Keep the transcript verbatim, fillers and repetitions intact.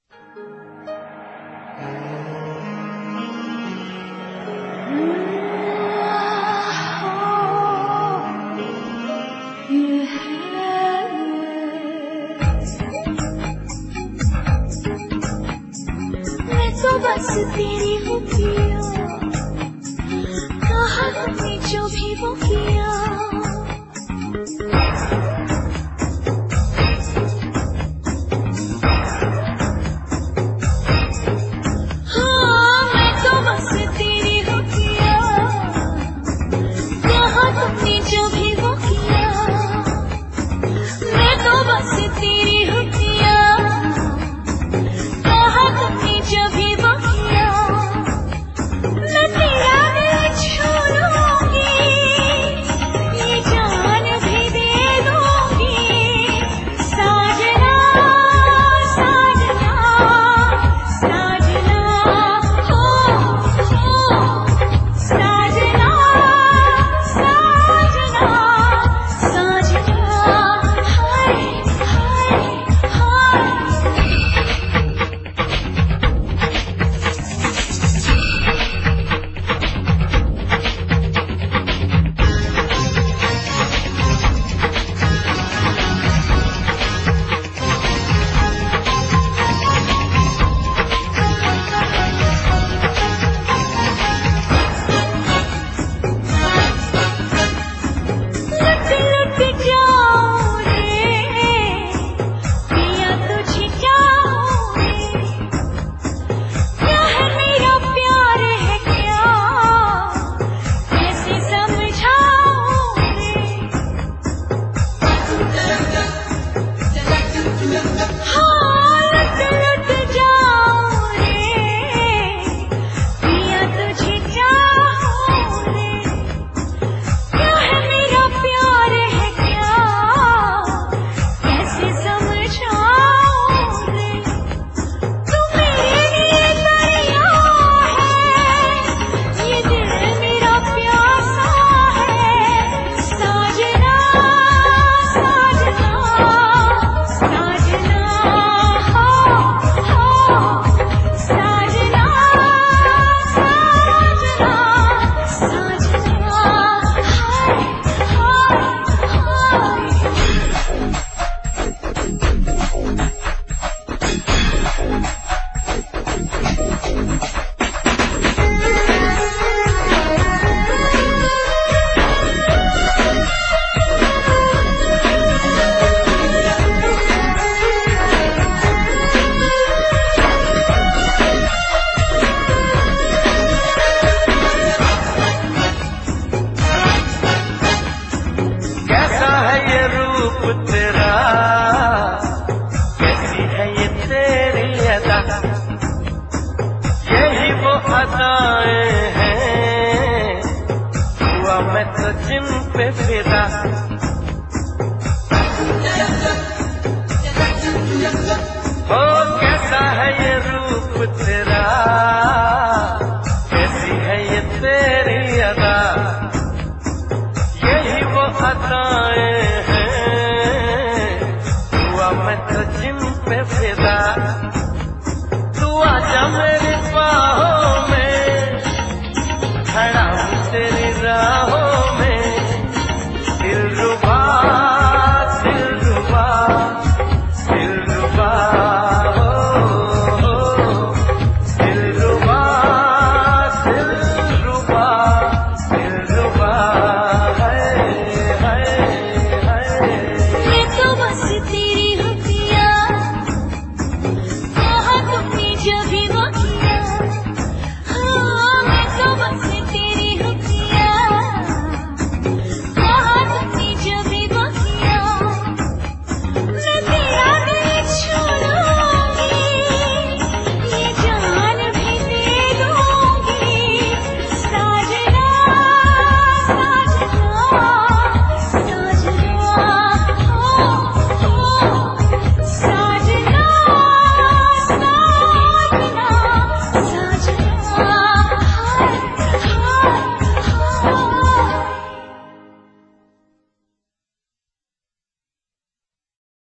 बस तेरी हूँ पिया, कहा तुमने जो भी वो किया। हाँ मैं तो बस तेरी हूँ पिया, कहा तुमने जो भी वो किया। मैं तो बस तेरी हूँ पिया, कहा तुमने जो भी वो किया। मैं तेरा दिल छू लूंगी, ये जान भी दे दूंगी। साजना साजना साजना हो हो साजना साजना साजना हाय हाय हाय। लुट लुट जाऊं रे पिया तुझे जाऊं रे। क्या है मेरा प्यार है क्या, कैसे समझाऊं रे। हाँ लुट लुट जाऊं रे पिया तुझे जाऊं रे। क्या है मेरा प्यार है क्या, कैसे समझाऊं रे। तू मेरे लिए दरिया है, ये दिल मेरा प्यासा है। साजना साजना साजना हो हो साजना साजना साजना हाय हाय कैसा है ये रूप तेरा, कैसी है ये तेरी अदा। यही वो अदाएं हैं, हुआ मैं तो जिन पे फिदा। हो कैसा है ये रूप तेरा, कैसी है ये तेरी अदा। यही वो अदाएं हैं, हुआ मैं तो जिन पे फिदा।